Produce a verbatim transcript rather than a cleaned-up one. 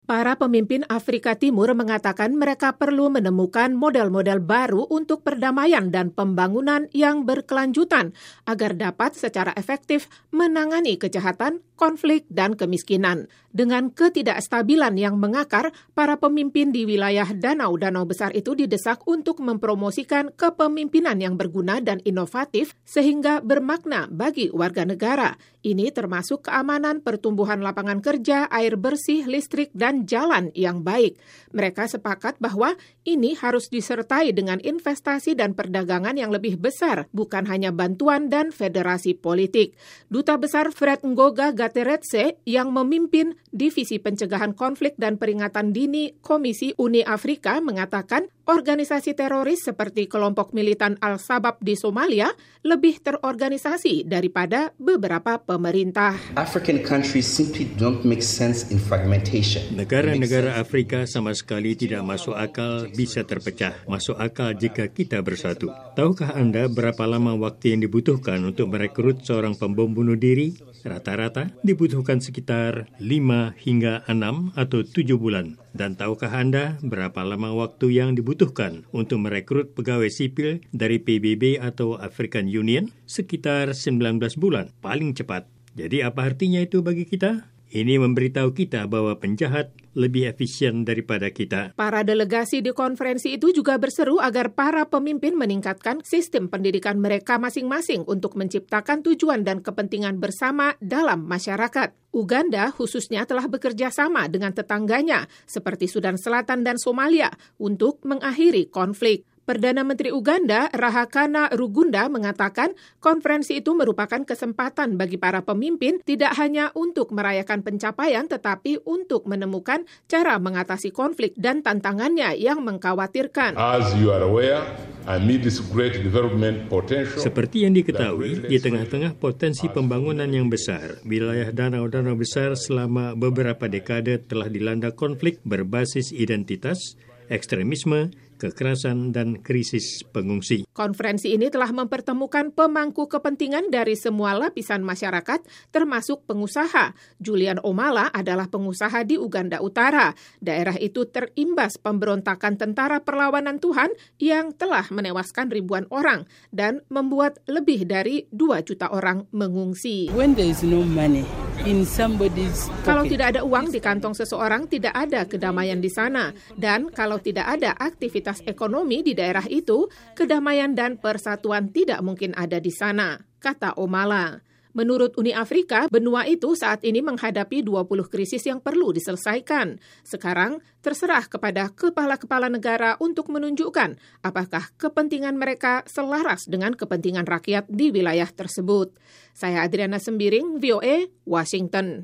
Para pemimpin Afrika Timur mengatakan mereka perlu menemukan model-model baru untuk perdamaian dan pembangunan yang berkelanjutan agar dapat secara efektif menangani kejahatan, konflik, dan kemiskinan. Dengan ketidakstabilan yang mengakar, para pemimpin di wilayah danau-danau besar itu didesak untuk mempromosikan kepemimpinan yang berguna dan inovatif sehingga bermakna bagi warga negara. Ini termasuk keamanan, pertumbuhan lapangan kerja, air bersih, listrik, dan jalan yang baik. Mereka sepakat bahwa ini harus disertai dengan investasi dan perdagangan yang lebih besar, bukan hanya bantuan dan federasi politik. Duta Besar Fred Ngoga Gateretse yang memimpin Divisi Pencegahan Konflik dan Peringatan Dini Komisi Uni Afrika mengatakan organisasi teroris seperti kelompok militan Al-Shabaab di Somalia lebih terorganisasi daripada beberapa pemerintah. African countries simply don't make sense in fragmentation. Negara-negara Afrika sama sekali tidak masuk akal bisa terpecah. Masuk akal jika kita bersatu. Tahukah Anda berapa lama waktu yang dibutuhkan untuk merekrut seorang pembom bunuh diri? Rata-rata dibutuhkan sekitar lima hingga enam atau tujuh bulan. Dan tahukah Anda berapa lama waktu yang dibutuhkan untuk merekrut pegawai sipil dari P B B atau African Union? Sekitar sembilan belas bulan, paling cepat. Jadi apa artinya itu bagi kita? Ini memberitahu kita bahwa penjahat lebih efisien daripada kita. Para delegasi di konferensi itu juga berseru agar para pemimpin meningkatkan sistem pendidikan mereka masing-masing untuk menciptakan tujuan dan kepentingan bersama dalam masyarakat. Uganda khususnya telah bekerja sama dengan tetangganya seperti Sudan Selatan dan Somalia untuk mengakhiri konflik. Perdana Menteri Uganda, Rahakana Rugunda, mengatakan konferensi itu merupakan kesempatan bagi para pemimpin tidak hanya untuk merayakan pencapaian, tetapi untuk menemukan cara mengatasi konflik dan tantangannya yang mengkhawatirkan. As you are aware, amid this great development potential, seperti yang diketahui, di tengah-tengah potensi pembangunan yang besar, wilayah danau-danau besar selama beberapa dekade telah dilanda konflik berbasis identitas, ekstremisme, kekerasan, dan krisis pengungsi. Konferensi ini telah mempertemukan pemangku kepentingan dari semua lapisan masyarakat, termasuk pengusaha. Julian Omala adalah pengusaha di Uganda Utara. Daerah itu terimbas pemberontakan tentara perlawanan Tuhan yang telah menewaskan ribuan orang dan membuat lebih dari dua juta orang mengungsi. When there is no money in somebody's pocket, kalau tidak ada uang di kantong seseorang, tidak ada kedamaian di sana. Dan kalau tidak ada aktivitas ekonomi di daerah itu, kedamaian dan persatuan tidak mungkin ada di sana, kata Omala. Menurut Uni Afrika, benua itu saat ini menghadapi dua puluh krisis yang perlu diselesaikan. Sekarang terserah kepada kepala-kepala negara untuk menunjukkan apakah kepentingan mereka selaras dengan kepentingan rakyat di wilayah tersebut. Saya Adriana Sembiring, V O A, Washington.